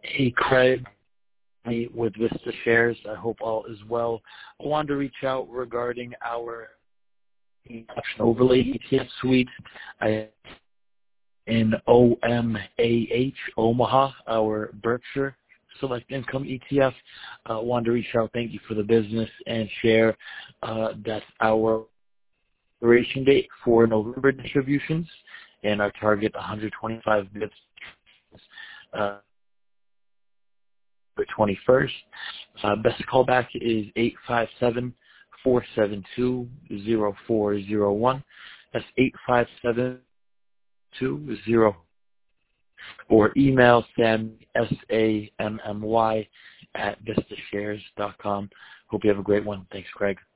Hey, Craig, me with Vista Shares. I hope all is well. I wanted to reach out regarding our option overlay ETF suite in OMAH, Omaha, our Berkshire Select Income ETF. Wanted to reach out, thank you for the business, and share that our expiration date for November distributions and our target 125 bits the 21st. Best callback is 857-472-0401. That's 857-20. Or email Sammy, SAMMY, @vistashares.com. Hope you have a great one. Thanks, Craig.